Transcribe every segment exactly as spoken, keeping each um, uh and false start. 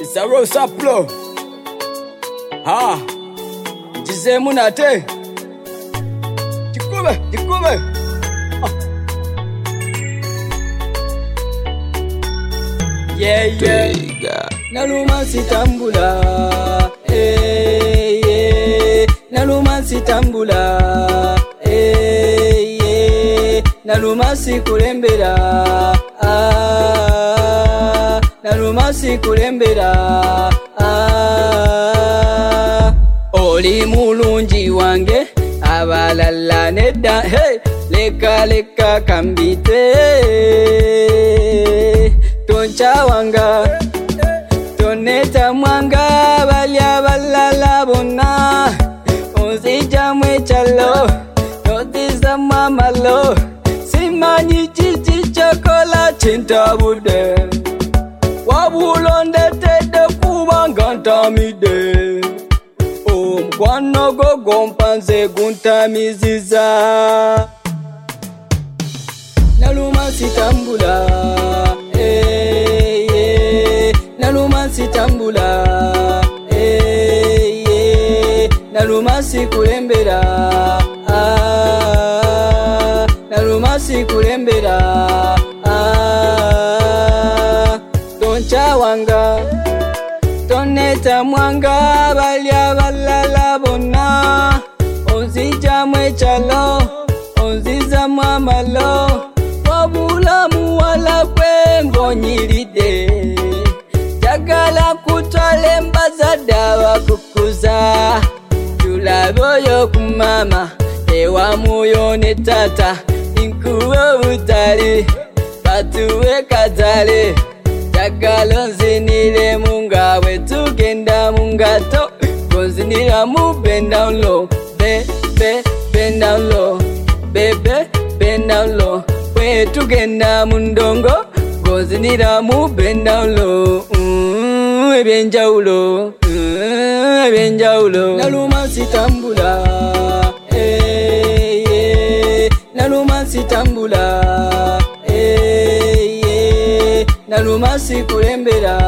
Isaro saplo. Ha. Jizemu nate. Jikube, jikube. Ah. Yeah, yeah. Naluma sitambula. Eh, yeah. Naluma sitambula. Eh, yeah. Naluma sikulembera. Ah. Naluma sikulembera. Ah. Oli mulungi wange abalala nedda. Hey, leka leka kambite. Toncha wanga toneta mwanga balya balala bonna onzija mwechalo notiza mamalo simanyi chichi chokola chintabude wabulondetedde kubanga ntamide omukwano gwo gompanze guntamiziza naluma sitambula. Naluma sitambula. Eh, yeah. Naluma sikulembera. Ah. Naluma sikulembera. Ah. Toncha wanga toneta mwanga balya balala bonna onzija mwechalo onziza mwamalo wabula muwala kwengonyiride jagala kutwala embazadde bakukuza tulaboyo kumama ewa muyo ne tata inkuwe butali batuwe katale jagala nzinire munga bwe tugenda mungato gonzinira mu bend down low be be bend down low bebe bend down low bwe tugenda mundongo gonzinira mu bend down low. Mm, ebyenjawulo mm, ebyenjawulo naluma sitambula. Eh, yeah. Naluma sitambula. Eh, yeah. Naluma sikulembera.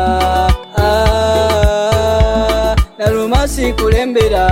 Ah. Naluma sikulembera.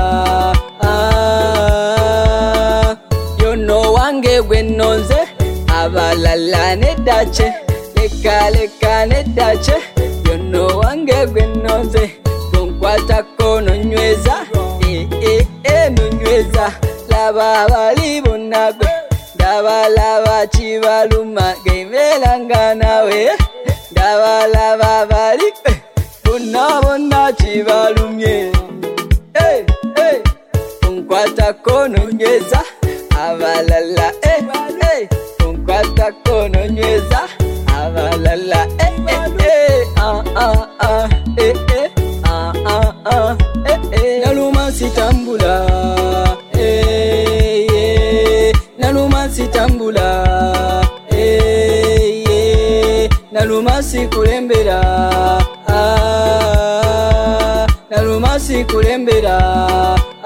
Ah. Yono wange gwenonze abalala nedache leka leka nedache yono wange gwenonze tonkwata kono nyweza eh eh eh nyweza laba bali bonagwe ndaba laba chibaluma gemelanga nawe ndaba laba bali bonna bonna chibalumye eh eh tonkwata kono nyweza abalala eh eh tonkwata kono nyweza abalala eh eh eh ah ah ah eh eh ah ah ah eh eh naluma sitambula. Eh, yeah. Naluma sitambula. Eh, yeah. Naluma sikulembera. Ah. Naluma sikulembera.